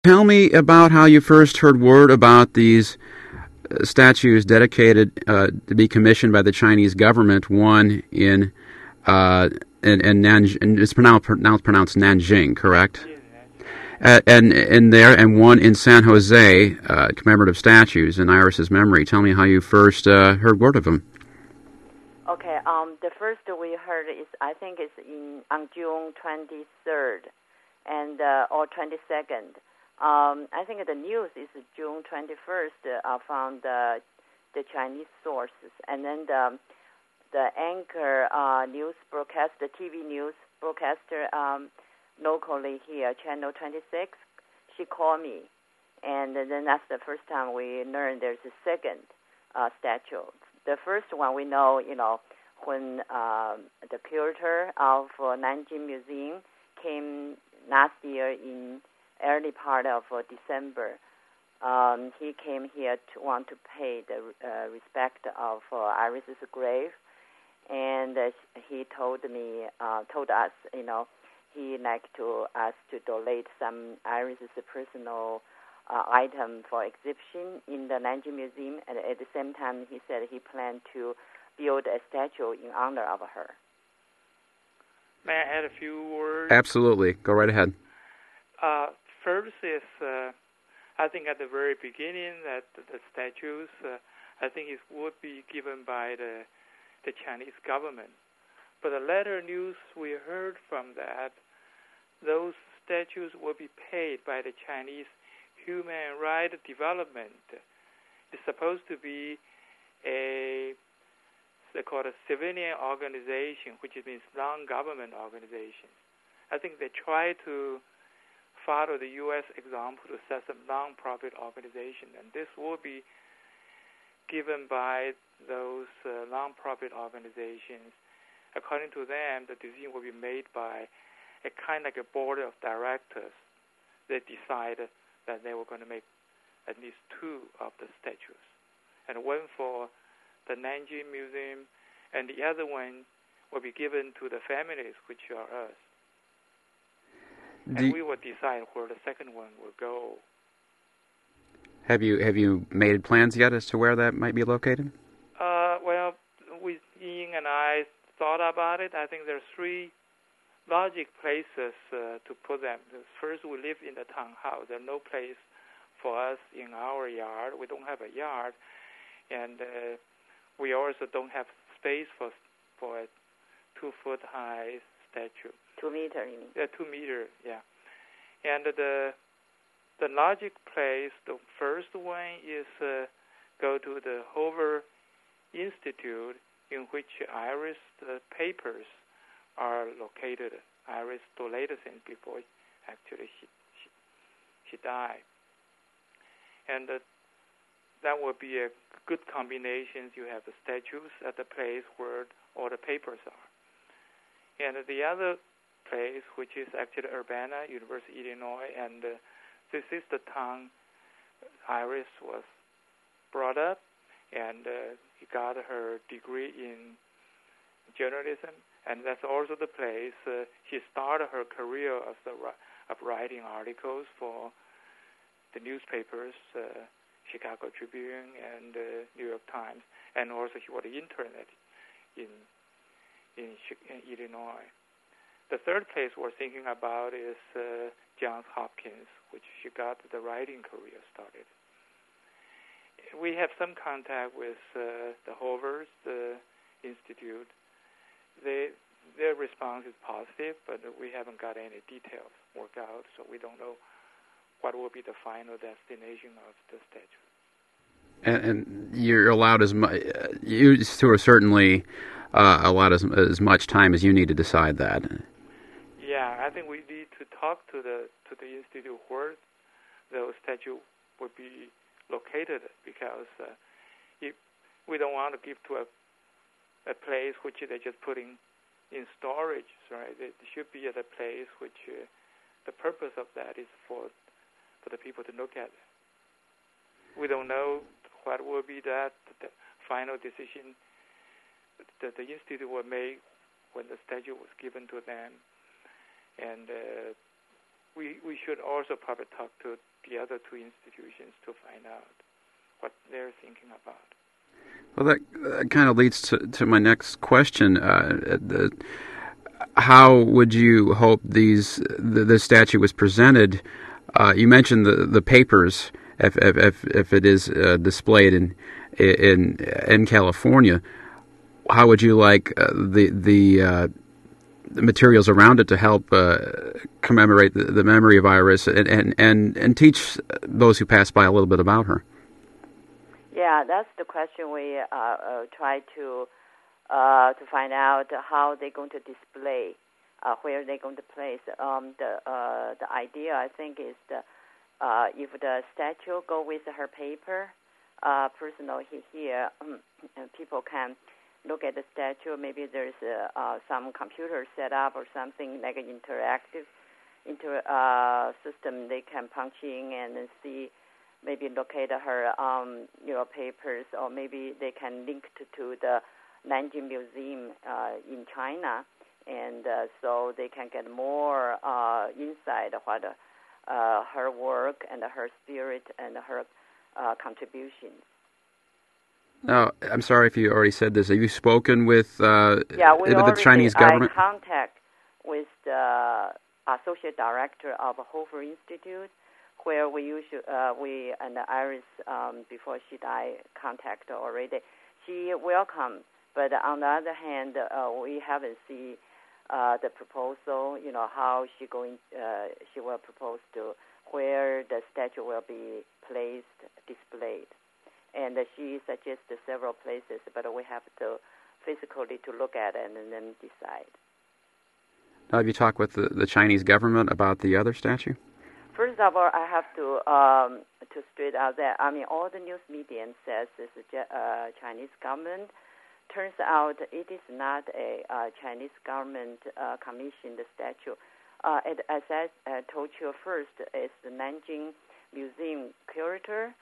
Tell me about how you first heard word about these statues dedicated to be commissioned by the Chinese government. One in Nanjing, it's pronounced Nanjing, correct? Yes, And one in San Jose, commemorative statues in Iris's memory. Tell me how you first heard word of them. Okay. The first we heard is I think it's on June 23rd and or 22nd. I think the news is June 21st from the Chinese sources, and then the anchor news broadcaster, TV news broadcaster locally here, Channel 26, she called me, and then that's the first time we learned there's a second statue. The first one we know, when the curator of Nanjing Museum came last year in early part of December. He came here to want to pay the respect of Iris's grave, and he told us, he like to us to donate some Iris's personal item for exhibition in the Nanjing Museum, and at the same time, he said he planned to build a statue in honor of her. May I add a few words? Absolutely. Go right ahead. First is, I think at the very beginning that the statues, I think it would be given by the Chinese government. But the later news we heard from that, those statues will be paid by the Chinese Human Rights Development. It's supposed to be they call it a civilian organization, which means non-government organization. I think they try to follow the U.S. example to set up non-profit organization, and this will be given by those non-profit organizations. According to them, the decision will be made by a kind of like a board of directors. They decided that they were going to make at least two of the statues, and one for the Nanjing Museum, and the other one will be given to the families, which are us. And we will decide where the second one will go. Have you made plans yet as to where that might be located? Well, Ying and I thought about it. I think there are three logic places to put them. First, we live in the townhouse. There's no place for us in our yard. We don't have a yard, and we also don't have space for a 2-foot high statue. 2 meter, you mean? Yeah, 2 meter, yeah. And the logic place, the first one is go to the Hoover Institute, in which Iris papers are located. Iris donated things before actually she died. And that would be a good combination. You have the statues at the place where all the papers are. And the other place, which is actually Urbana, University of Illinois, and this is the town Iris was brought up, and she got her degree in journalism, and that's also the place she started her career of writing articles for the newspapers, Chicago Tribune and New York Times, and also she was an intern in Illinois. The third place we're thinking about is Johns Hopkins, which she got the writing career started. We have some contact with the Hoovers, the Institute. Their response is positive, but we haven't got any details worked out, so we don't know what will be the final destination of the statue. And you're allowed as much. You are certainly allowed as much time as you need to decide that. Yeah, I think we need to talk to the institute where the statue would be located, because we don't want to give to a place which they're just putting in storage, right? It should be at a place which the purpose of that is for the people to look at. We don't know what will be the final decision that the institute will make when the statue was given to them. And we should also probably talk to the other two institutions to find out what they're thinking about. Well, that kind of leads to my next question. How would you hope the statue was presented? You mentioned the papers. If it is displayed in California, how would you like the materials around it to help commemorate the memory of Iris and teach those who pass by a little bit about her? Yeah, that's the question we try to find out how they're going to display, where they're going to place. The idea, I think, is if the statue go with her paper, personally here, people can look at the statue. Maybe there's some computer set up or something like an interactive system they can punch in and then see, maybe locate her papers, or maybe they can link to the Nanjing Museum in China, and so they can get more insight of what her work and her spirit and her contributions. Now, I'm sorry if you already said this. Have you spoken with the Chinese government? I contact with the associate director of Hoover Institute, where we and Iris before she died contact already. She welcomed, but on the other hand, we haven't seen the proposal. How she will propose to where the statue will be placed, displayed. And she suggested several places, but we have to physically to look at it and then decide. Now, have you talked with the Chinese government about the other statue? First of all, I have to straight out that all the news media says it's a Chinese government. Turns out it is not a Chinese government commissioned statue. As I told you first, it's the Nanjing Museum curator.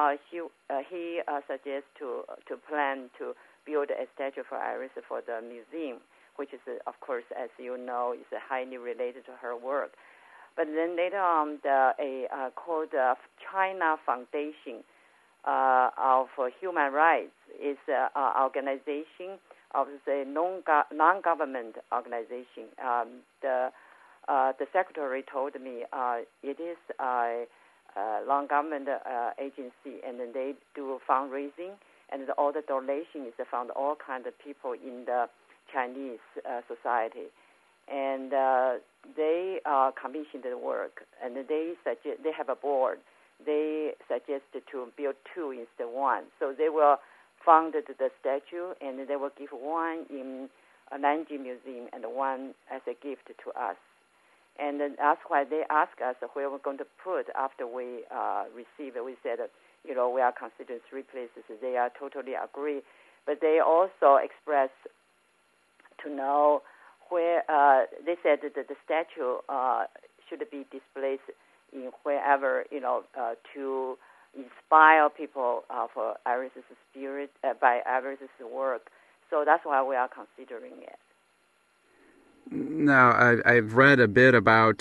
He suggests to plan to build a statue for Iris for the museum, which is, of course, as you know, is highly related to her work. But then later on, called China Foundation of Human Rights is an organization of the non-government organization. The secretary told me it is a non-government agency, and then they do fundraising, and all the donation is from all kinds of people in the Chinese society. And they commissioned the work, and they have a board. They suggested to build two instead of one. So they will fund the statue, and they will give one in a Nanjing Museum and one as a gift to us. And then that's why they asked us where we're going to put after we receive it. We said, we are considering three places. They are totally agree. But they also expressed to know where they said that the statue should be displayed in wherever, to inspire people for Iris's spirit, by Iris's work. So that's why we are considering it. Now, I've read a bit about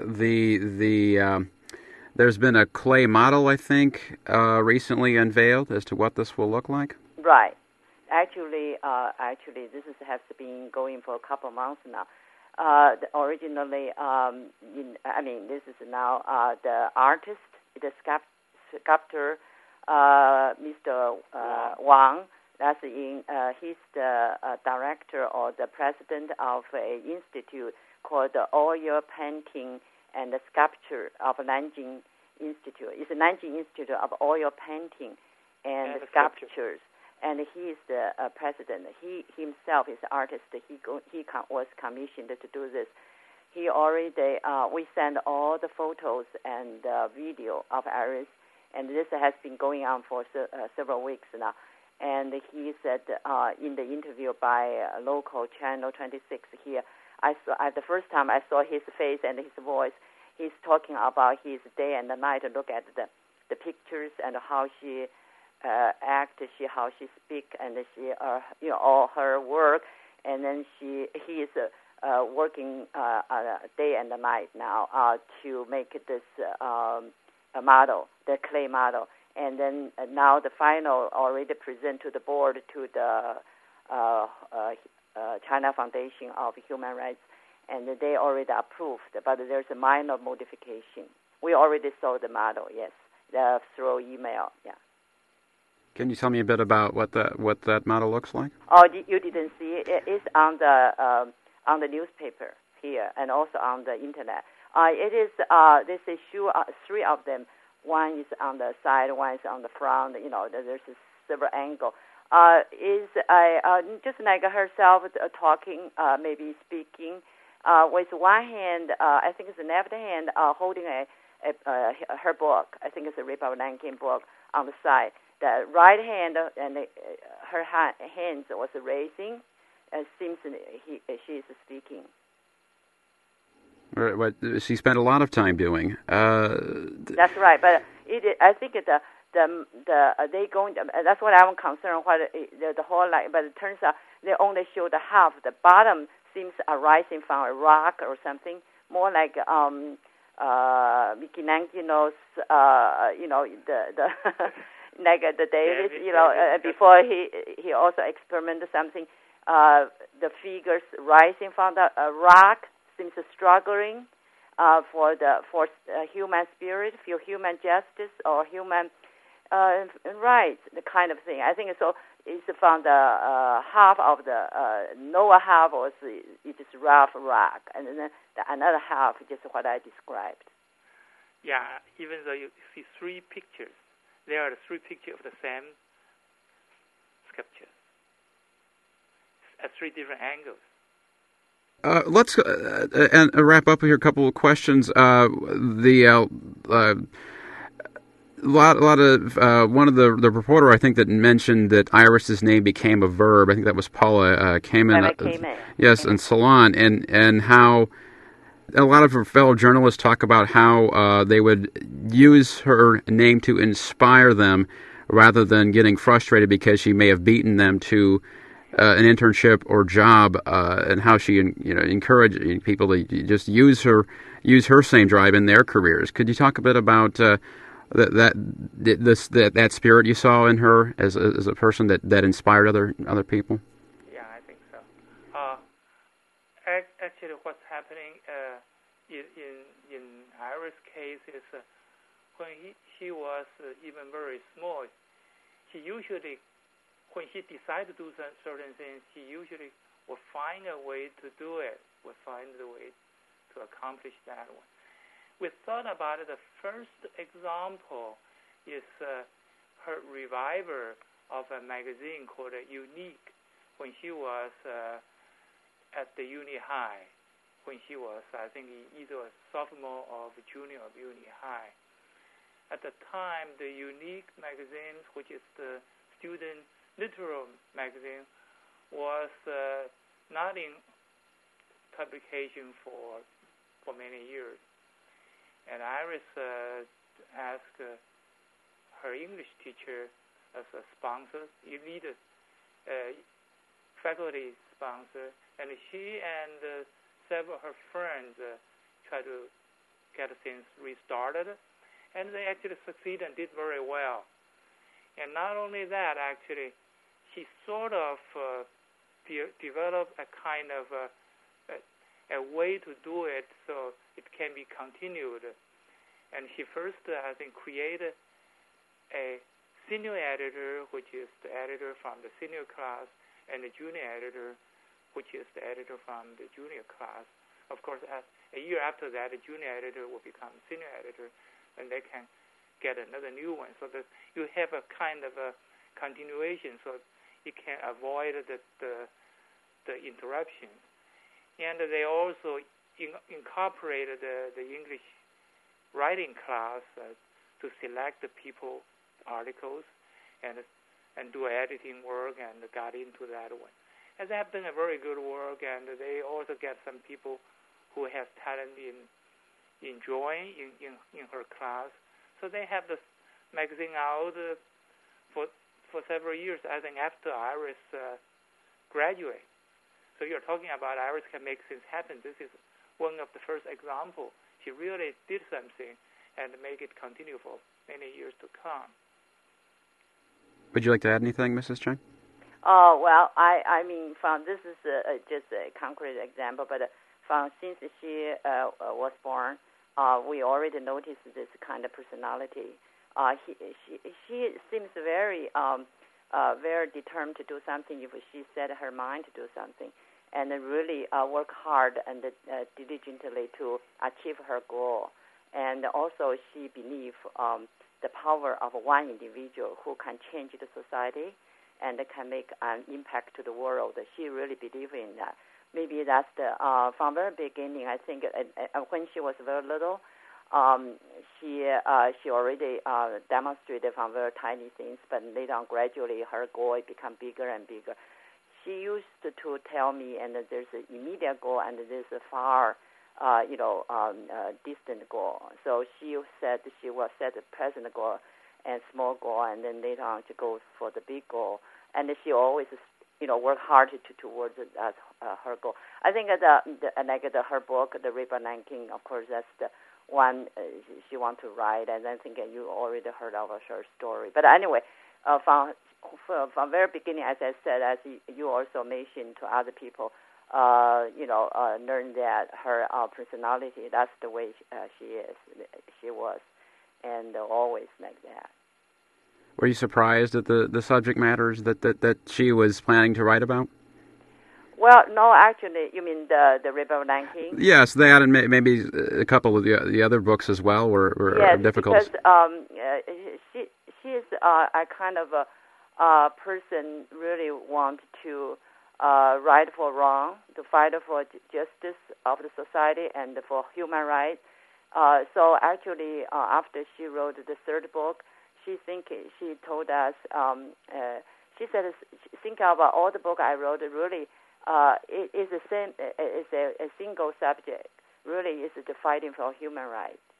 there's been a clay model, I think, recently unveiled as to what this will look like. Right. Actually, this has been going for a couple of months now. Originally, this is now the artist, the sculptor, Mr. Wang. That's he's the director or the president of an institute called the Oil Painting and Sculpture of Nanjing Institute. It's the Nanjing Institute of Oil Painting and Sculptures. And he is the president. He himself is an artist. He was commissioned to do this. He already, we sent all the photos and video of Iris, and this has been going on for several weeks now. And he said in the interview by local channel 26 here, the first time I saw his face and his voice, he's talking about his day and the night to look at the pictures and how she act, how she speak, and she all her work, and then he is working day and night now to make this model, the clay model. And then now the final already present to the board to the China Foundation of Human Rights, and they already approved, but there's a minor modification. We already saw the model, yes, through email, yeah. Can you tell me a bit about what that model looks like? Oh, you didn't see it? It's on the newspaper here and also on the internet. It is this issue, three of them. One is on the side, one is on the front. There's a several angle. Is just like herself talking, maybe speaking, with one hand, I think it's the left hand, holding her book. I think it's a Rip of Nanking book on the side. The right hand and her hands was raising. It seems she is speaking. What she spent a lot of time doing. That's right, but I think they going. That's what I'm concerned. What the whole light, but it turns out they only show the half. The bottom seems arising from a rock or something, more like Michelangelo's. The like the David, before he also experimented something. The figures rising from the rock seems struggling for human spirit, for human justice or human rights, the kind of thing. I think so. It's from the half of the lower half was it is rough rock, and then another half just what I described. Yeah, even though you see three pictures, there are three pictures of the same sculpture at three different angles. Let's and wrap up here. A couple of questions. One of the reporter, I think, that mentioned that Iris's name became a verb. I think that was Paula Kamen. Yes, in Salon, and how a lot of her fellow journalists talk about how they would use her name to inspire them rather than getting frustrated because she may have beaten them to an internship or job, and how she encouraged people to just use her same drive in their careers. Could you talk a bit about that spirit you saw in her as a person that inspired other people? Yeah, I think so. Actually, what's happening in Iris' case is when she was even very small, she usually, when she decided to do certain things, she usually will find a way to do it, will find a way to accomplish that one. We thought about it. The first example is her revival of a magazine called Unique when she was at the Uni High, when she was, I think, either a sophomore or a junior of Uni High. At the time, the Unique magazine, which is the student literary magazine, was not in publication for many years. And Iris asked her English teacher as a sponsor, lead faculty sponsor, and she and several of her friends tried to get things restarted, and they actually succeeded and did very well. And not only that, actually, she sort of developed a kind of a way to do it so it can be continued. And she first, I think, created a senior editor, which is the editor from the senior class, and the junior editor, which is the editor from the junior class. Of course, a year after that, the junior editor will become senior editor, and they can get another new one. So that you have a kind of a continuation, so you can avoid the interruptions. And they also incorporated the English writing class to select the people articles and do editing work, and got into that one. And they have done a very good work, and they also get some people who have talent in drawing in her class. So they have the magazine out for several years, I think, after Iris graduated. So you're talking about Iris can make things happen. This is one of the first examples. She really did something and make it continue for many years to come. Would you like to add anything, Mrs. Cheng? Well, I mean, this is just a concrete example, but since she was born, we already noticed this kind of personality. She seems very very determined to do something if she set her mind to do something, and really work hard and diligently to achieve her goal. And also she believes the power of one individual who can change the society and can make an impact to the world. She really believes in that. Maybe that's from very beginning. I think when she was very little, she already demonstrated from very tiny things, but later on, gradually, her goal become bigger and bigger. She used to tell me, and there's an immediate goal, and there's a far, distant goal. So she said she will set a present goal and small goal, and then later on she goes for the big goal. And she always, work hard towards her goal. I think her book, The Rebel Nanking, of course, that's the one she wants to write, and I think you already heard of her story. But anyway, from very beginning, as I said, as you also mentioned to other people, learn that her personality, that's the way she was, and always like that. Were you surprised at the subject matters that she was planning to write about? Well, no, actually, you mean the Rebel Nanking? Yes, that and maybe a couple of the other books as well were difficult. Yes, because she is a kind of a person really want to right for wrong, to fight for justice of the society and for human rights. So actually, after she wrote the third book, she told us, she said, think about all the book I wrote, really, it is the same, it's a single subject. Really, is the fighting for human rights.